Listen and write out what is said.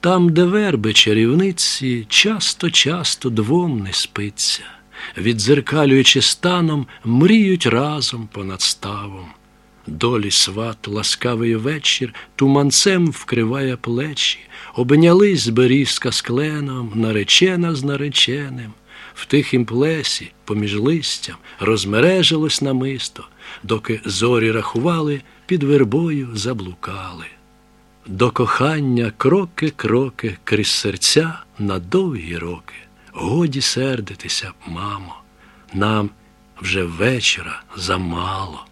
Там, де верби чарівниці, часто-часто двом не спиться, віддзеркалюючи станом, мріють разом понад ставом. Долі сват ласкавий вечір туманцем вкриває плечі, обнялись берізка з кленом, наречена з нареченим. В тихім плесі, поміж листям, розмережилось намисто, доки зорі рахували, під вербою заблукали. До кохання кроки крізь серця на довгі роки. Годі сердитися, мамо, нам вже вечора замало.